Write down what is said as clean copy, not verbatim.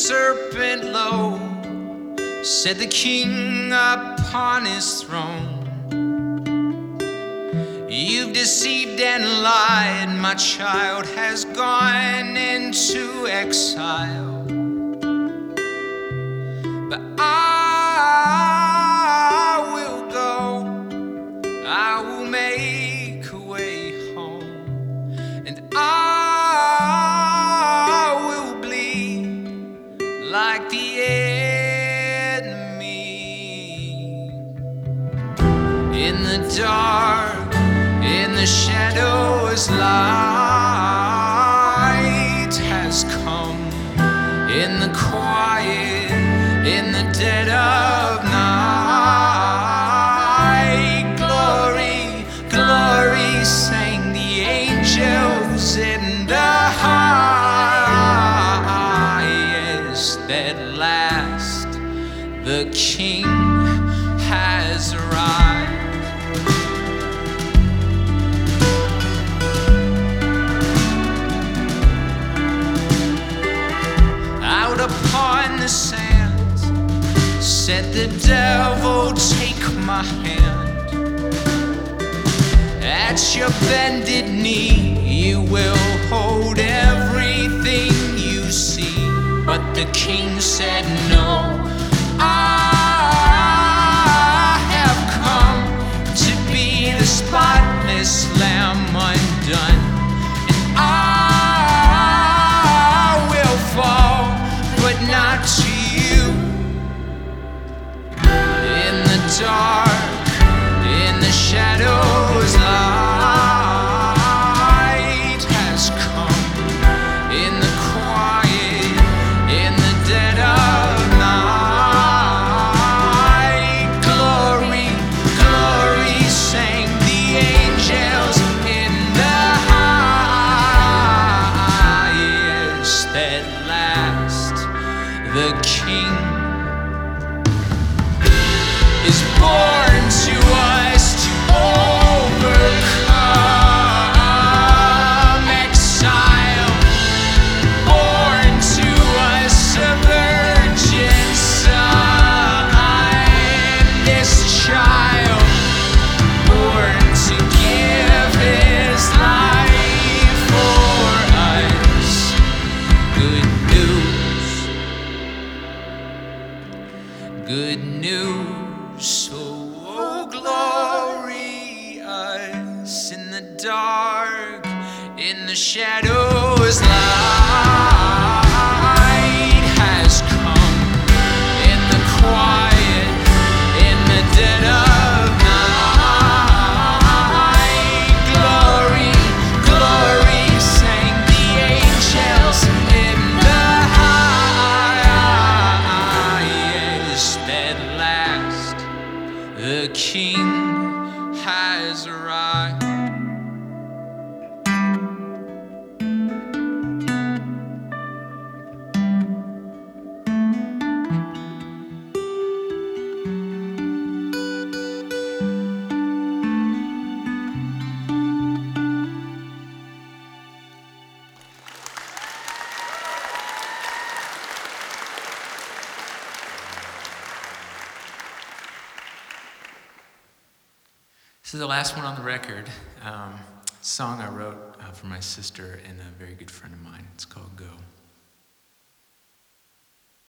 serpent low, set the king upon his throne. You've deceived and lied, my child has gone into exile. But I will go, I will make a way home, and I will bleed like the enemy. In the dark, in the shadows, light has come. In the quiet, in the dead of night, glory, glory, sang the angels in the highest. At last, the King has arrived. Out upon the sands, said the devil, take my hand. At your bended knee, you will hold everything you see. But the King said, no, I have come to be the spotless Lamb undone. And I will fall, but not to you. In the dark, in the shadows, light has come. In the quiet, in the dead of night, glory, glory, sang the angels in the highest. At last, the King is born to us to overcome exile. Born to us a virgin son, this child, born to give his life for us. Good news, good news, so glorious. In the dark, in the shadows, light has come. In the quiet, in the dead of night, glory, glory, sang the angels in the highest. At last, the King has arrived. This is the last one on the record. Song I wrote for my sister and a very good friend of mine. It's called Go.